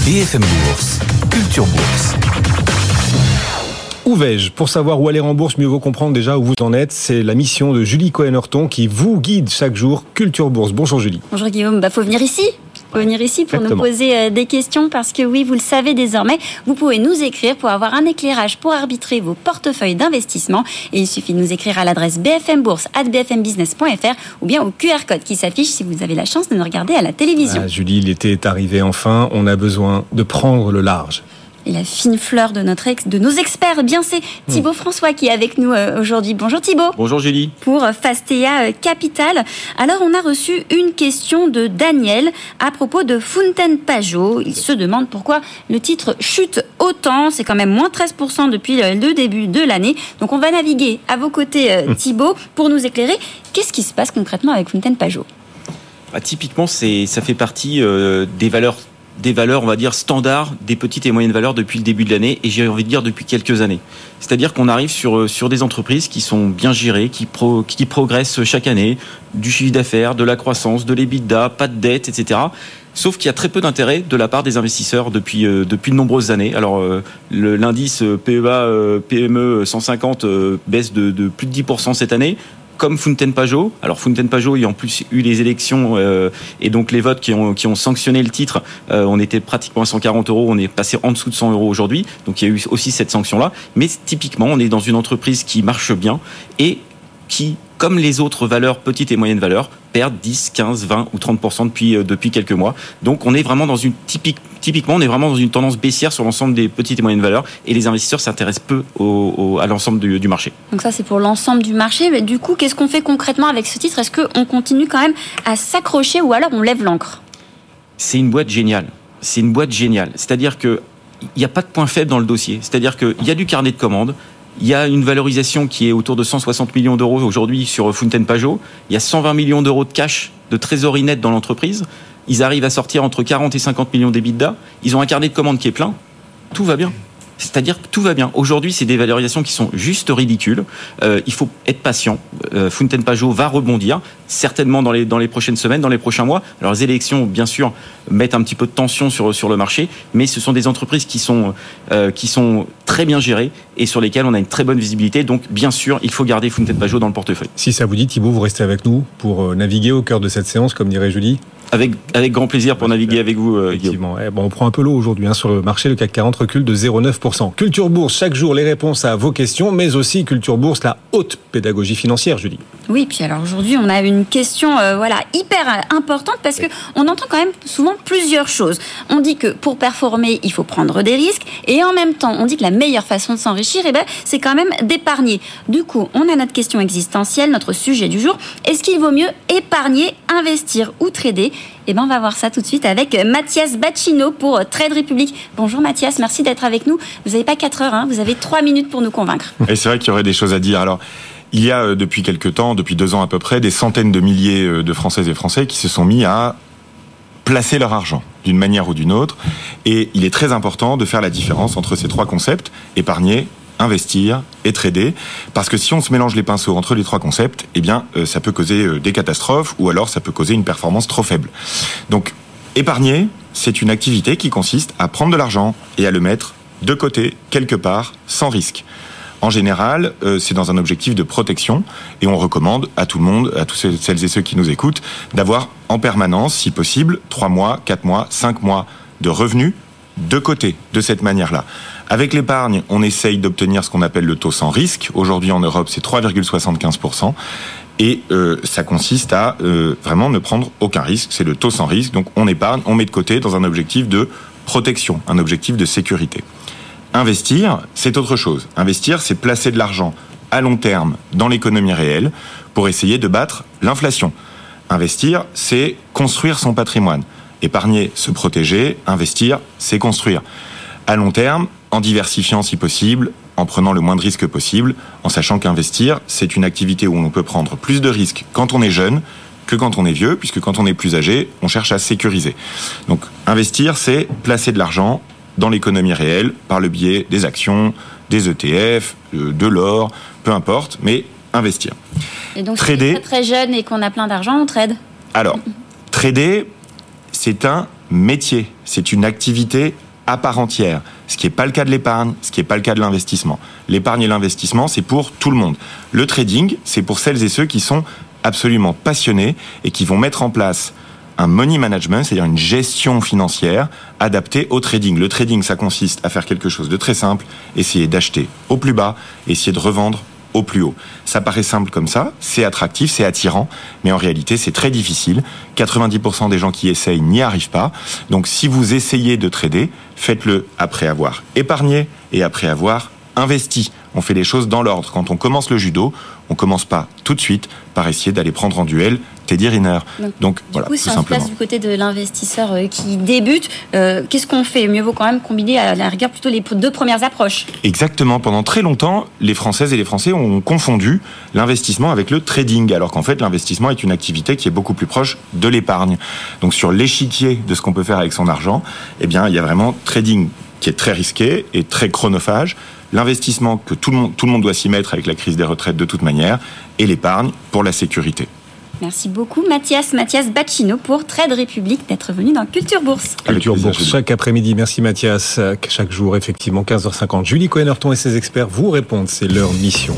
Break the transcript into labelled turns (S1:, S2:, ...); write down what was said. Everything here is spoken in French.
S1: BFM Bourse, Culture Bourse.
S2: Où vais-je ? Pour savoir où aller en bourse, mieux vaut comprendre déjà où vous en êtes. C'est la mission de Julie Cohen-Horton qui vous guide chaque jour. Culture Bourse. Bonjour Julie.
S3: Bonjour Guillaume. Faut venir ici. Pour
S2: Exactement.
S3: nous poser des questions parce que oui, vous le savez désormais, vous pouvez nous écrire pour avoir un éclairage pour arbitrer vos portefeuilles d'investissement. Et il suffit de nous écrire à l'adresse bfmbourse@bfmbusiness.fr ou bien au QR code qui s'affiche si vous avez la chance de nous regarder à la télévision.
S2: Julie, l'été est arrivé enfin. On a besoin de prendre le large.
S3: Et la fine fleur de nos experts, bien c'est Thibaut François qui est avec nous aujourd'hui. Bonjour Thibaut.
S4: Bonjour Julie.
S3: Pour Fastea Capital. Alors on a reçu une question de Daniel à propos de Fountaine Pajot. Il se demande pourquoi le titre chute autant. C'est quand même moins 13% depuis le début de l'année. Donc on va naviguer à vos côtés Thibaut pour nous éclairer. Qu'est-ce qui se passe concrètement avec Fountaine Pajot ?
S4: Typiquement, ça fait partie des valeurs, on va dire, standards des petites et moyennes valeurs depuis le début de l'année, et j'ai envie de dire depuis quelques années. C'est-à-dire qu'on arrive sur des entreprises qui sont bien gérées, qui progressent chaque année, du chiffre d'affaires, de la croissance, de l'EBITDA, pas de dette, etc. Sauf qu'il y a très peu d'intérêt de la part des investisseurs depuis de nombreuses années. Alors, l'indice PME 150 baisse de plus de 10% cette année. Comme Fountaine Pajot. Alors Fountaine Pajot, il y a en plus eu les élections et donc les votes qui ont sanctionné le titre. On était pratiquement à 140 €, on est passé en dessous de 100 € aujourd'hui. Donc il y a eu aussi cette sanction-là. Mais typiquement, on est dans une entreprise qui marche bien et qui, comme les autres valeurs petites et moyennes valeurs, perdent 10, 15, 20 ou 30% depuis quelques mois. Donc on est vraiment dans une typiquement, on est vraiment dans une tendance baissière sur l'ensemble des petites et moyennes valeurs, et les investisseurs s'intéressent peu à l'ensemble du marché.
S3: Donc ça, c'est pour l'ensemble du marché. Mais du coup, qu'est-ce qu'on fait concrètement avec ce titre ? Est-ce qu'on continue quand même à s'accrocher ou alors on lève l'ancre ?
S4: C'est une boîte géniale. C'est-à-dire qu'il n'y a pas de point faible dans le dossier. C'est-à-dire qu'il y a du carnet de commandes. Il y a une valorisation qui est autour de 160 millions d'euros aujourd'hui sur Fountaine Pajot. Il y a 120 millions d'euros de cash, de trésorerie nette dans l'entreprise. Ils arrivent à sortir entre 40 et 50 millions d'EBITDA. Ils ont un carnet de commandes qui est plein. Tout va bien. C'est-à-dire que tout va bien. Aujourd'hui, c'est des valorisations qui sont juste ridicules. Il faut être patient. Fountaine Pajot va rebondir, certainement dans les prochaines semaines, dans les prochains mois. Alors, les élections, bien sûr, mettent un petit peu de tension sur le marché, mais ce sont des entreprises qui sont très bien gérées et sur lesquelles on a une très bonne visibilité. Donc, bien sûr, il faut garder Fountaine Pajot dans le portefeuille.
S2: Si ça vous dit, Thibaut, vous restez avec nous pour naviguer au cœur de cette séance, comme dirait Julie.
S4: Avec grand plaisir pour naviguer avec vous,
S2: Effectivement. On prend un peu l'eau aujourd'hui sur le marché. Le CAC 40 recule de 0,9%. Culture Bourse, chaque jour, les réponses à vos questions, mais aussi Culture Bourse, la haute pédagogie financière, Julie.
S3: Oui, puis alors aujourd'hui, on a une question hyper importante parce que on entend quand même souvent plusieurs choses. On dit que pour performer, il faut prendre des risques, et en même temps, on dit que la meilleure façon de s'enrichir, c'est quand même d'épargner. Du coup, on a notre question existentielle, notre sujet du jour. Est-ce qu'il vaut mieux épargner, investir ou trader ? On va voir ça tout de suite avec Mathias Bacchino pour Trade Republic. Bonjour Mathias, merci d'être avec nous. Vous n'avez pas 4 heures, vous avez 3 minutes pour nous convaincre.
S5: Et c'est vrai qu'il y aurait des choses à dire. Alors, il y a depuis quelques temps, depuis 2 ans à peu près, des centaines de milliers de Françaises et Français qui se sont mis à placer leur argent d'une manière ou d'une autre. Et il est très important de faire la différence entre ces 3 concepts: épargner, investir et trader, parce que si on se mélange les pinceaux entre les 3 concepts, ça peut causer des catastrophes, ou alors ça peut causer une performance trop faible. Donc, épargner, c'est une activité qui consiste à prendre de l'argent et à le mettre de côté, quelque part, sans risque. En général, c'est dans un objectif de protection, et on recommande à tout le monde, à tous celles et ceux qui nous écoutent, d'avoir en permanence, si possible, 3 mois, 4 mois, 5 mois de revenus de côté, de cette manière-là. Avec l'épargne, on essaye d'obtenir ce qu'on appelle le taux sans risque. Aujourd'hui, en Europe, c'est 3,75%. Et ça consiste à vraiment ne prendre aucun risque. C'est le taux sans risque. Donc, on épargne, on met de côté dans un objectif de protection, un objectif de sécurité. Investir, c'est autre chose. Investir, c'est placer de l'argent à long terme dans l'économie réelle pour essayer de battre l'inflation. Investir, c'est construire son patrimoine. Épargner, se protéger. Investir, c'est construire. À long terme, en diversifiant si possible, en prenant le moins de risques possible, en sachant qu'investir, c'est une activité où on peut prendre plus de risques quand on est jeune que quand on est vieux, puisque quand on est plus âgé, on cherche à sécuriser. Donc, investir, c'est placer de l'argent dans l'économie réelle, par le biais des actions, des ETF, de l'or, peu importe, mais investir.
S3: Et donc,
S5: trader,
S3: si on est très jeune et qu'on a plein d'argent, on trade ?
S5: Alors, trader, c'est un métier, c'est une activité à part entière, ce qui n'est pas le cas de l'épargne, ce qui n'est pas le cas de l'investissement. L'épargne et l'investissement, c'est pour tout le monde. Le trading, c'est pour celles et ceux qui sont absolument passionnés et qui vont mettre en place un money management, c'est-à-dire une gestion financière adaptée au trading. Le trading, ça consiste à faire quelque chose de très simple, essayer d'acheter au plus bas, essayer de revendre au plus haut. Ça paraît simple comme ça, c'est attractif, c'est attirant, mais en réalité, c'est très difficile. 90% des gens qui essayent n'y arrivent pas. Donc, si vous essayez de trader, faites-le après avoir épargné et après avoir investi. On fait les choses dans l'ordre. Quand on commence le judo, on commence pas tout de suite par essayer d'aller prendre en duel Teddy Riner. Donc voilà,
S3: tout
S2: coup,
S3: si on se place du côté de l'investisseur qui débute, qu'est-ce qu'on fait ? Mieux vaut quand même combiner à la rigueur plutôt les 2 premières approches.
S5: Exactement. Pendant très longtemps, les Françaises et les Français ont confondu l'investissement avec le trading, alors qu'en fait, l'investissement est une activité qui est beaucoup plus proche de l'épargne. Donc sur l'échiquier de ce qu'on peut faire avec son argent, eh bien, il y a vraiment trading qui est très risqué et très chronophage, l'investissement que tout le monde doit s'y mettre avec la crise des retraites de toute manière, et l'épargne pour la sécurité.
S3: Merci beaucoup Mathias Bacchino pour Trade République d'être venu dans Culture Bourse.
S2: Culture Bourse chaque après-midi. Merci Mathias. Chaque jour, effectivement, 15h50. Julie Cohen-Horton et ses experts vous répondent. C'est leur mission.